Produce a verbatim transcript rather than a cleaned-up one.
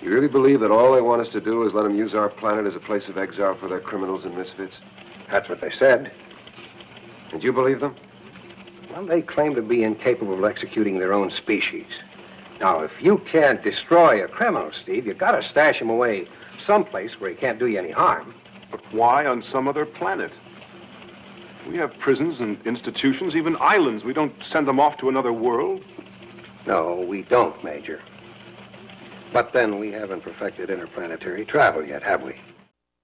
You really believe that all they want us to do is let them use our planet as a place of exile for their criminals and misfits? That's what they said. And you believe them? Well, they claim to be incapable of executing their own species. Now, if you can't destroy a criminal, Steve, you've got to stash him away someplace where he can't do you any harm. But why on some other planet? We have prisons and institutions, even islands. We don't send them off to another world. No, we don't, Major. But then we haven't perfected interplanetary travel yet, have we?